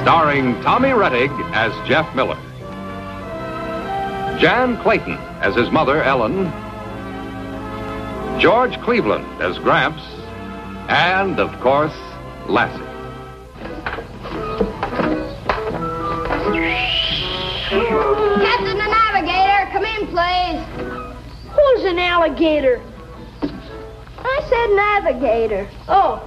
Starring Tommy Rettig as Jeff Miller, Jan Clayton as his mother, Ellen, George Cleveland as Gramps, and, of course, Lassie. Captain the Navigator, come in, please. Who's an alligator? I said navigator. Oh.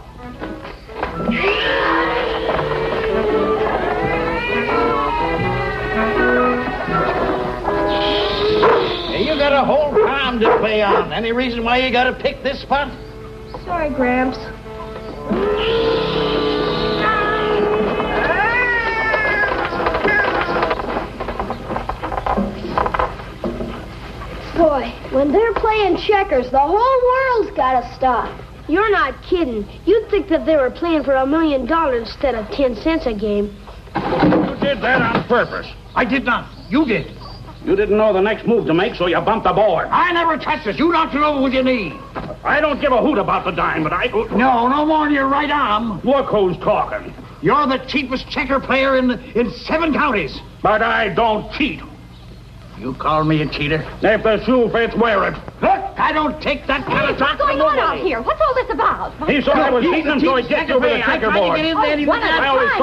You got a whole farm to play on. Any reason why you got to pick this spot? Sorry, Gramps. Boy, when they're playing checkers, the whole world's got to stop. You're not kidding. You'd think that they were playing for $1 million instead of 10 cents a game. You did that on purpose. I did not. You did. You didn't know the next move to make, so you bumped the board. I never touched it. You knocked it over with your knee. I don't give a hoot about the dime, but I... No more than your right arm. Look who's talking. You're the cheapest checker player in 7 counties. But I don't cheat. You call me a cheater? If the shoe fits, wear it. Look, I don't take that kind of talk from nobody. What's going on out here? What's all this about? He saw I was beating him, so he kicked over the checkerboard. I always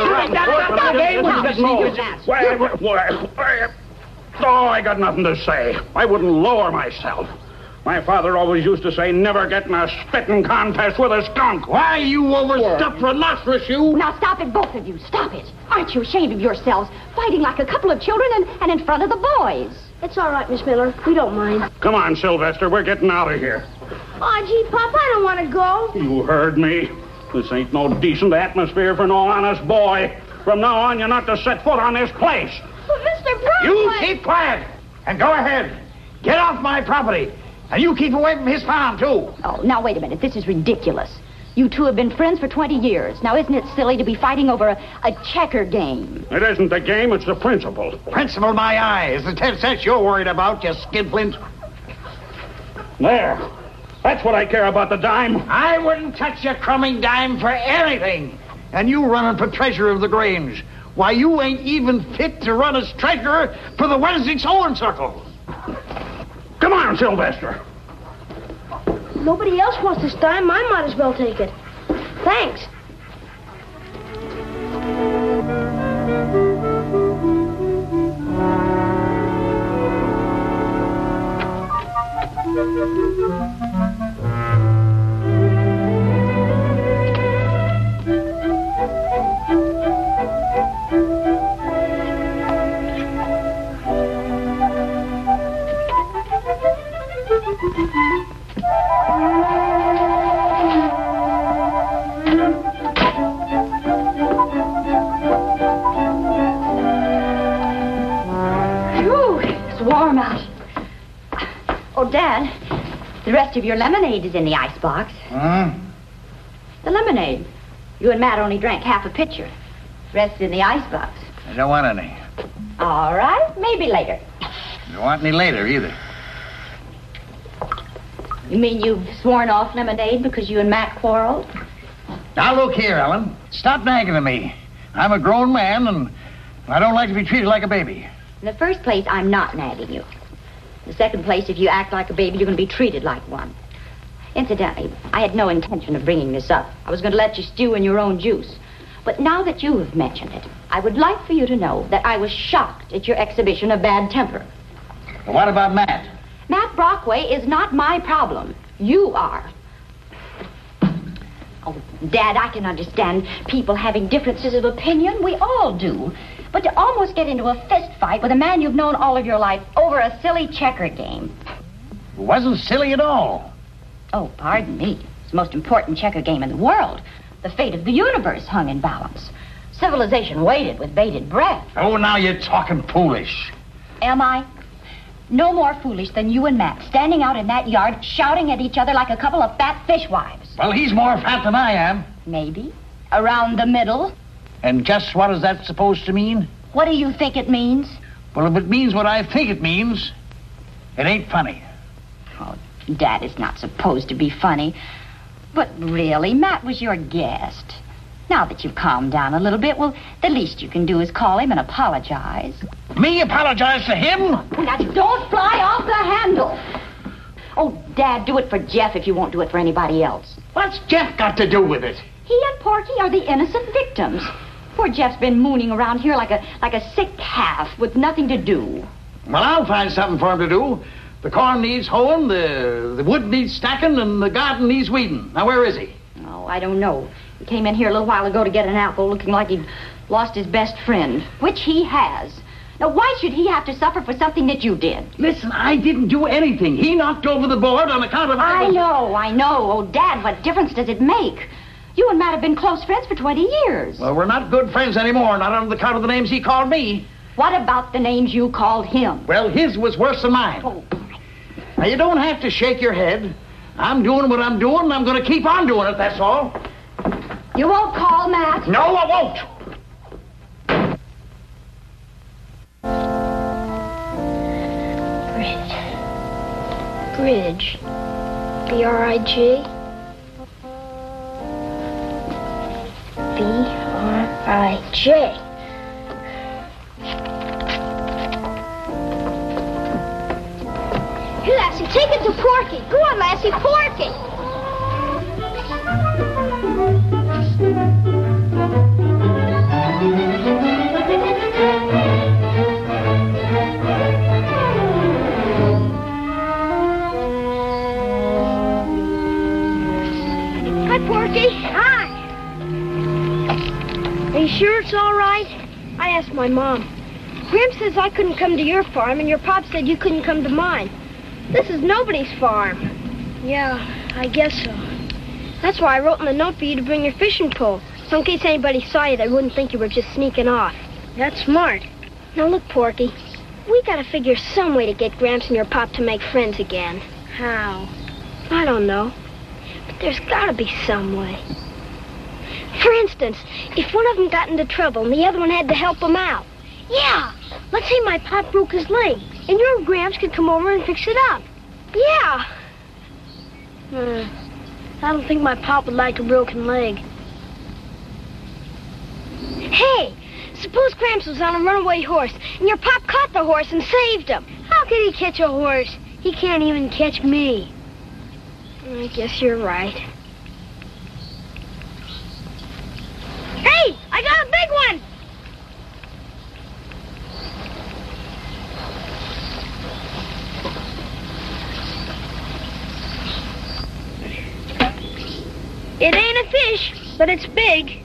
Oh, I got nothing to say. I wouldn't lower myself. My father always used to say, never get in a spitting contest with a skunk. Why, you overstuffed rhinoceros, you? Now stop it, both of you. Stop it. Aren't you ashamed of yourselves? Fighting like a couple of children and in front of the boys. It's all right, Miss Miller. We don't mind. Come on, Sylvester. We're getting out of here. Oh, gee, Pop, I don't want to go. You heard me. This ain't no decent atmosphere for no honest boy. From now on, you're not to set foot on this place. But Mr. Brown... You keep quiet and go ahead. Get off my property. And you keep away from his farm, too. Oh, now, wait a minute. This is ridiculous. You two have been friends for 20 years. Now, isn't it silly to be fighting over a checker game? It isn't the game, it's the principle. Principle, my eyes. The 10 cents you're worried about, you skinflint. There. That's what I care about, the dime. I wouldn't touch your crumbing dime for anything. And you running for treasurer of the Grange. Why, you ain't even fit to run as treasurer for the Wednesday Sewing Circle. Come on, Sylvester. Nobody else wants this dime. I might as well take it. Thanks. Warm out. Oh, Dad, the rest of your lemonade is in the icebox. Huh? The lemonade. You and Matt only drank half a pitcher. The rest is in the icebox. I don't want any. All right, maybe later. Don't want any later, either. You mean you've sworn off lemonade because you and Matt quarreled? Now, look here, Ellen. Stop nagging at me. I'm a grown man, and I don't like to be treated like a baby. In the first place, I'm not nagging you. In the second place, if you act like a baby, you're going to be treated like one. Incidentally, I had no intention of bringing this up. I was going to let you stew in your own juice. But now that you have mentioned it, I would like for you to know that I was shocked at your exhibition of bad temper. Well, what about Matt? Matt Brockway is not my problem. You are. Oh, Dad, I can understand people having differences of opinion. We all do. But to almost get into a fist fight with a man you've known all of your life over a silly checker game. It wasn't silly at all. Oh, pardon me. It's the most important checker game in the world. The fate of the universe hung in balance. Civilization waited with bated breath. Oh, now you're talking foolish. Am I? No more foolish than you and Matt standing out in that yard shouting at each other like a couple of fat fishwives. Well, he's more fat than I am. Maybe. Around the middle. And just what is that supposed to mean? What do you think it means? Well, if it means what I think it means, it ain't funny. Oh, Dad, it's not supposed to be funny. But really, Matt was your guest. Now that you've calmed down a little bit, well, the least you can do is call him and apologize. Me apologize to him? Now, don't fly off the handle. Oh, Dad, do it for Jeff if you won't do it for anybody else. What's Jeff got to do with it? He and Porky are the innocent victims. Poor Jeff's been mooning around here like a sick calf with nothing to do. Well, I'll find something for him to do. The corn needs hoeing, the wood needs stacking, and the garden needs weeding. Now, where is he? Oh, I don't know. He came in here a little while ago to get an apple, looking like he'd lost his best friend, which he has. Now, why should he have to suffer for something that you did? Listen, I didn't do anything. He knocked over the board on account of... I know. Oh, Dad, what difference does it make? You and Matt have been close friends for 20 years. Well, we're not good friends anymore, not on account of the names he called me. What about the names you called him? Well, his was worse than mine. Oh. Now, you don't have to shake your head. I'm doing what I'm doing, and I'm going to keep on doing it, that's all. You won't call Matt? No, I won't. Bridge. B-R-I-G. B-R-I-J. Here, Lassie, take it to Porky. Go on, Lassie, Porky. Hi, Porky. Hi. Are you sure it's all right? I asked my mom. Gramps says I couldn't come to your farm, and your pop said you couldn't come to mine. This is nobody's farm. Yeah, I guess so. That's why I wrote in the note for you to bring your fishing pole. So in case anybody saw you, they wouldn't think you were just sneaking off. That's smart. Now look, Porky. We gotta figure some way to get Gramps and your pop to make friends again. How? I don't know. But there's gotta be some way. For instance, if one of them got into trouble and the other one had to help him out. Yeah, let's say my pop broke his leg, and your Gramps could come over and fix it up. Yeah. I don't think my pop would like a broken leg. Hey, suppose Gramps was on a runaway horse, and your pop caught the horse and saved him. How could he catch a horse? He can't even catch me. I guess you're right. Hey, I got a big one! It ain't a fish, but it's big.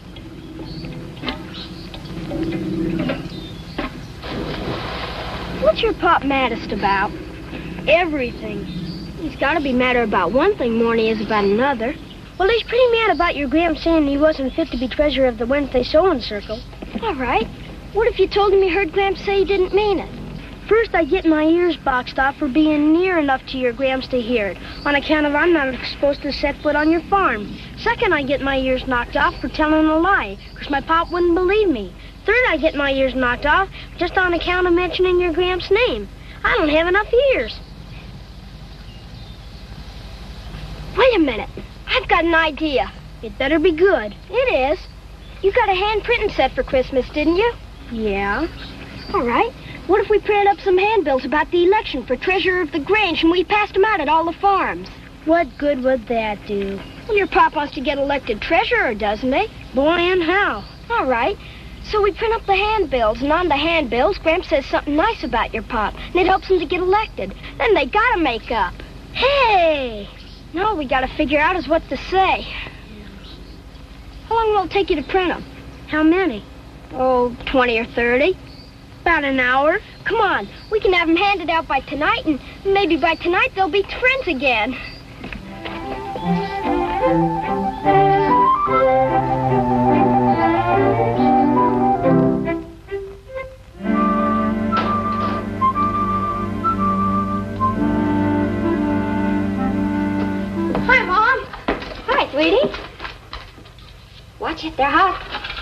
What's your pop maddest about? Everything. He's got to be madder about one thing more than he is about another. Well, he's pretty mad about your Gramps saying he wasn't fit to be treasurer of the Wednesday Sewing Circle. All right. What if you told him you heard Gramps say he didn't mean it? First, I get my ears boxed off for being near enough to your Gramps to hear it, on account of I'm not supposed to set foot on your farm. Second, I get my ears knocked off for telling a lie, because my pop wouldn't believe me. Third, I get my ears knocked off just on account of mentioning your Gramps' name. I don't have enough ears. Wait a minute. I've got an idea. It better be good. It is. You got a hand printing set for Christmas, didn't you? Yeah. All right. What if we printed up some handbills about the election for treasurer of the Grange and we passed them out at all the farms? What good would that do? Well, your pop wants to get elected treasurer, doesn't he? Boy, and how? All right. So we print up the handbills, and on the handbills, Gramps says something nice about your pop, and it helps him to get elected. Then they gotta make up. Hey! No, we gotta figure out is what to say. How long will it take you to print them? How many? Oh, 20 or 30. About an hour. Come on, we can have them handed out by tonight, and maybe by tonight they'll be friends again. Hi, Mom. Hi, sweetie. Watch it, they're hot.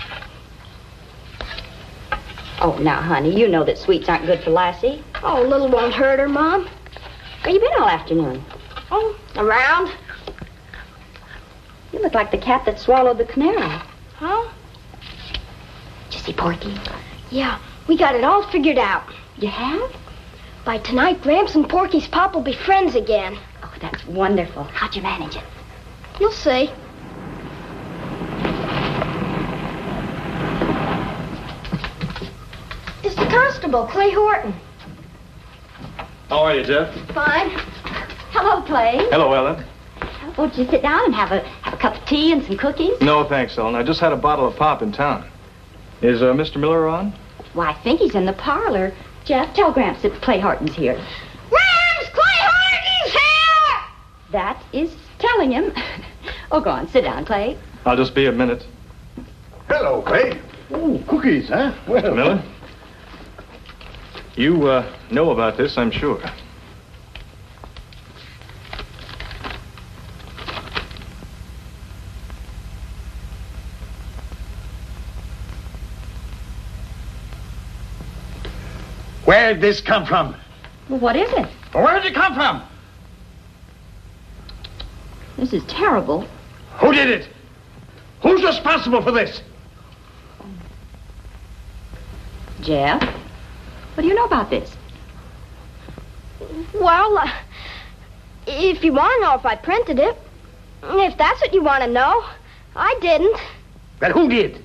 Oh, now, honey, you know that sweets aren't good for Lassie. Oh, a little won't hurt her, Mom. Where you been all afternoon? Oh, around. You look like the cat that swallowed the canary. Huh? Did you see Porky? Yeah, we got it all figured out. You have? By tonight, Gramps and Porky's pop will be friends again. Oh, that's wonderful. How'd you manage it? You'll see. It's the constable, Clay Horton. How are you, Jeff? Fine. Hello, Clay. Hello, Ellen. Won't you sit down and have a cup of tea and some cookies? No, thanks, Ellen. I just had a bottle of pop in town. Is Mr. Miller on? Why, I think he's in the parlor. Jeff, tell Gramps that Clay Horton's here. Gramps, Clay Horton's here! That is telling him. Oh, go on. Sit down, Clay. I'll just be a minute. Hello, Clay. Oh, cookies, huh? Well, Mr. Miller? You know about this, I'm sure. where'd this come from? Well, what is it? Where'd it come from? This is terrible. Who did it? Who's responsible for this? Jeff, what do you know about this? Well, if you want to know if I printed it, if that's what you want to know, I didn't. But who did?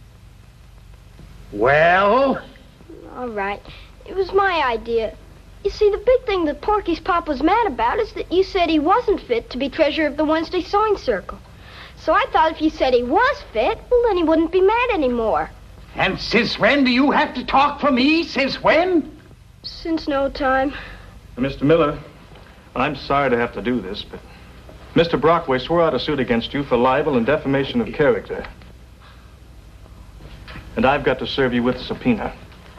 Well? All right. It was my idea. You see, the big thing that Porky's pop was mad about is that you said he wasn't fit to be treasurer of the Wednesday Sewing Circle. So I thought if you said he was fit, well, then he wouldn't be mad anymore. And since when do you have to talk for me? Since when? Since no time. Mr. Miller, I'm sorry to have to do this, but Mr. Brockway swore out a suit against you for libel and defamation of character. And I've got to serve you with a subpoena.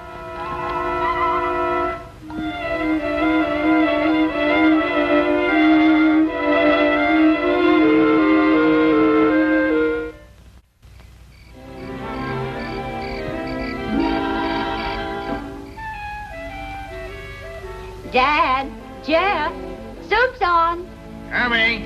Dad, Jeff, soup's on. Coming.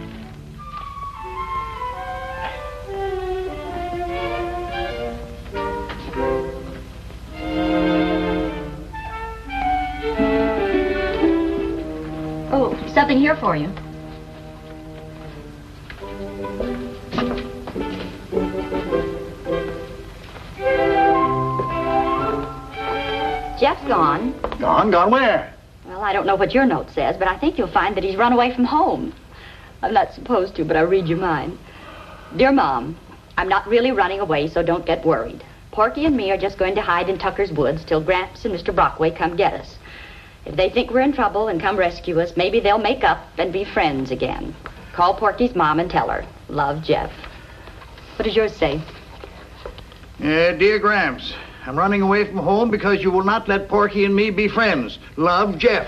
Oh, something here for you. Jeff's gone. Gone? Gone where? Well, I don't know what your note says, but I think you'll find that he's run away from home. I'm not supposed to, but I'll read you mine. Dear Mom, I'm not really running away, so don't get worried. Porky and me are just going to hide in Tucker's woods till Gramps and Mr. Brockway come get us. If they think we're in trouble and come rescue us, maybe they'll make up and be friends again. Call Porky's mom and tell her. Love, Jeff. What does yours say? Dear Gramps, I'm running away from home because you will not let Porky and me be friends. Love, Jeff.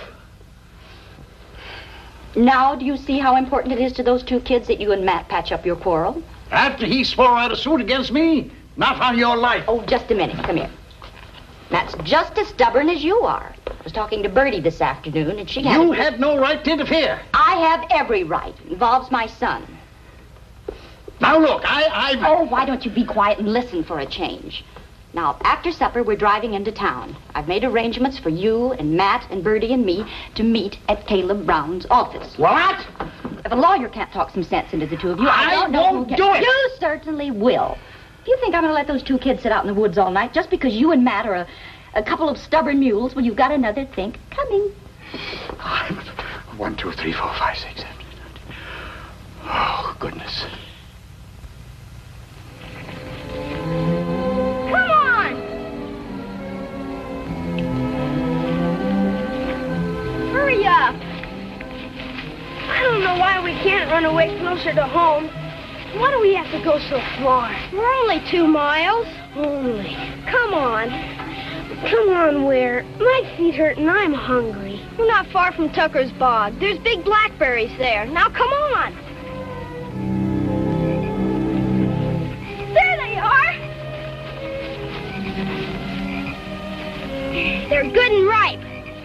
Now, do you see how important it is to those two kids that you and Matt patch up your quarrel? After he swore out a suit against me? Not on your life. Oh, just a minute. Come here. Matt's just as stubborn as you are. I was talking to Bertie this afternoon, and she had... You had no right to interfere. I have every right. It involves my son. Now, look, Oh, why don't you be quiet and listen for a change? Now, after supper, we're driving into town. I've made arrangements for you and Matt and Bertie and me to meet at Caleb Brown's office. What? If a lawyer can't talk some sense into the two of you, I don't know won't who can. do it. You certainly will. If you think I'm going to let those two kids sit out in the woods all night just because you and Matt are a couple of stubborn mules, well, you've got another think coming. 1, 2, 3, 4, 5, 6, 7, 8, 9. Oh, goodness. Come on! Hurry up! I don't know why we can't run away closer to home. Why do we have to go so far? We're only 2 miles. Only. Come on. Come on, Ware. My feet hurt and I'm hungry. We're not far from Tucker's bog. There's big blackberries there. Now come on. There they are. They're good and ripe.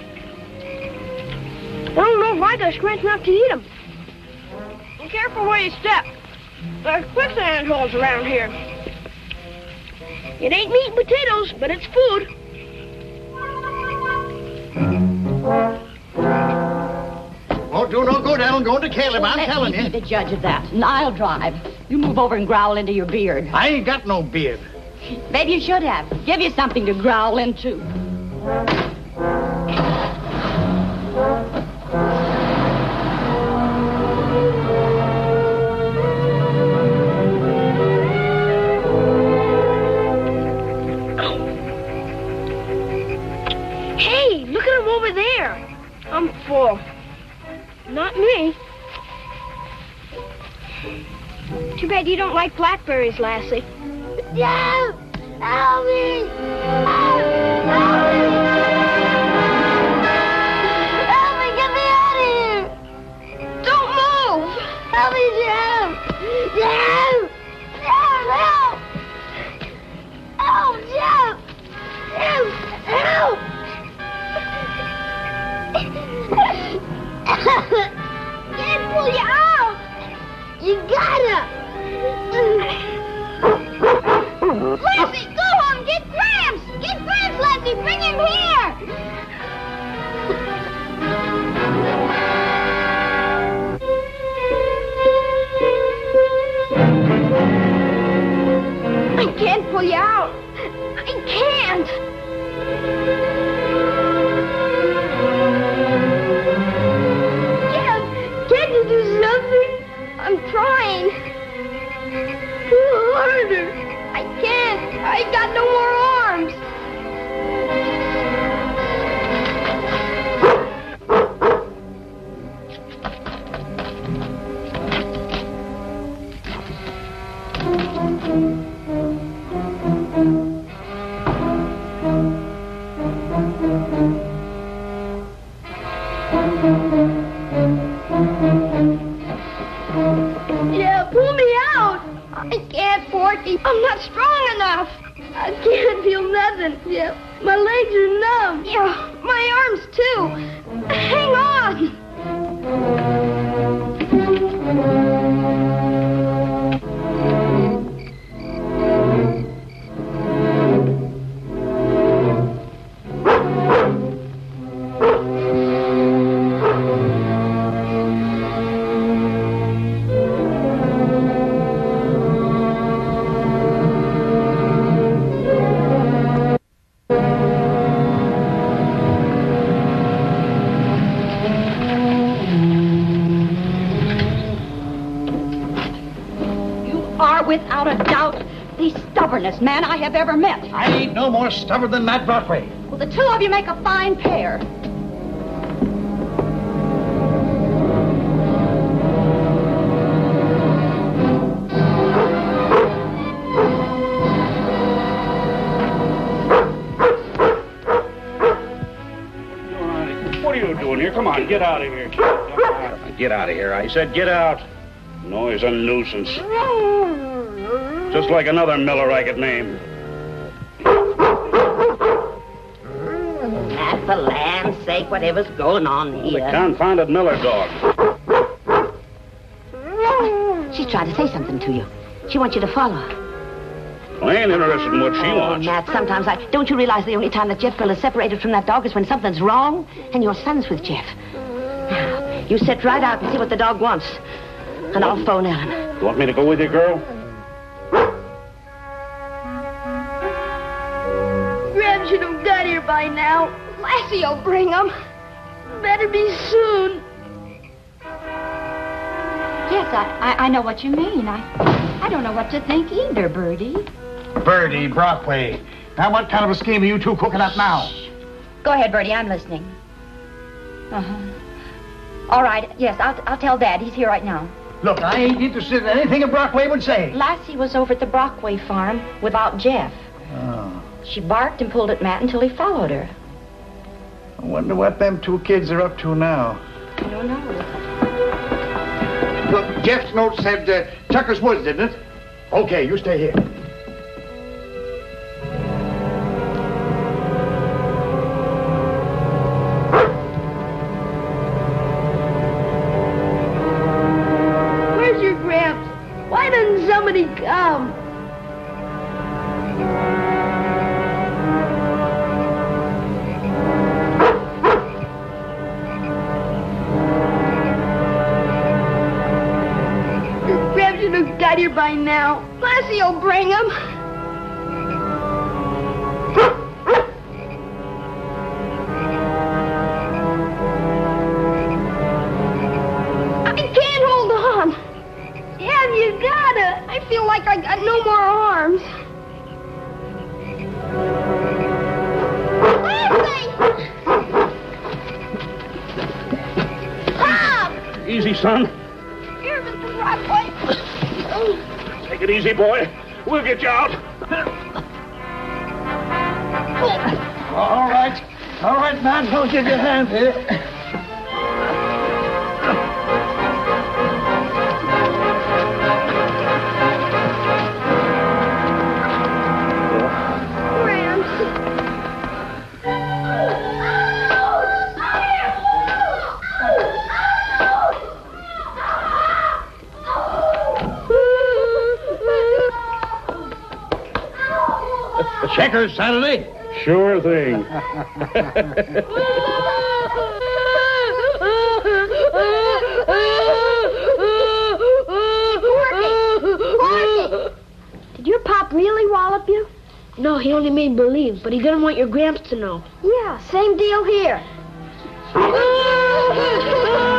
I don't know if I got strength enough to eat them. Be careful where you step. There's quicksand holes around here. It ain't meat and potatoes, but it's food. Won't do no good, Ellen, going to Caleb, I'm telling you. Let me be the judge of that, and I'll drive. You move over and growl into your beard. I ain't got no beard. Maybe you should have. Give you something to growl into. Hey, look at him over there. I'm full. Not me. Too bad you don't like blackberries, Lassie. No! Help me! Help me! Help me! Get me out of here! Don't move! Help me, Jim! Jim! Jim, help! Help, Jim! Jim, help! Can't pull you out! You gotta! Lassie, go home! Get Gramps! Get Gramps, Lassie! Bring him here! I can't pull you out. I can't. Jim, can't you do something? I'm trying. Pull harder. I can't. I got no more arms. Yeah, pull me out. I can't, Forky. I'm not strong enough. I can't feel nothing. Yeah, my legs are numb. Yeah, my arms too. Hang on. Without a doubt, the stubbornest man I have ever met. I ain't no more stubborn than Matt Brockway. Well, the two of you make a fine pair. What are you doing here? Come on, get out of here. Get out of here. I said get out. Noise a nuisance. Just like another Miller I could name. For the land's sake, whatever's going on here. The confounded Miller dog. She's trying to say something to you. She wants you to follow her. I ain't interested in what she wants. Matt, sometimes don't you realize the only time that Jeff Bill is separated from that dog is when something's wrong and your son's with Jeff? Now, you sit right out and see what the dog wants. And I'll phone Ellen. You want me to go with you, girl? Graham should have got here by now. Lassie'll bring him. Better be soon. Yes, I know what you mean. I don't know what to think either, Bertie. Bertie Brockway. Now, what kind of a scheme are you two cooking up now? Go ahead, Bertie. I'm listening. Uh-huh. All right. Yes, I'll tell Dad. He's here right now. Look, I ain't interested in anything a Brockway would say. Lassie was over at the Brockway farm without Jeff. Oh. She barked and pulled at Matt until he followed her. I wonder what them two kids are up to now. I don't know. Look, Jeff's note said Tucker's Woods, didn't it? Okay, you stay here. Where's your Gramps? Why doesn't somebody come? out here by now. Lassie will bring him. I can't hold on. Yeah, you gotta. I feel like I got no more arms. Easy, son. Here, Mr. Brockway. Take it easy, boy. We'll get you out. All right. All right, man. I'll give you a hand here. Checkers Saturday? Sure thing. Did your pop really wallop you? No, he only made believe, but he didn't want your Gramps to know. Yeah, same deal here.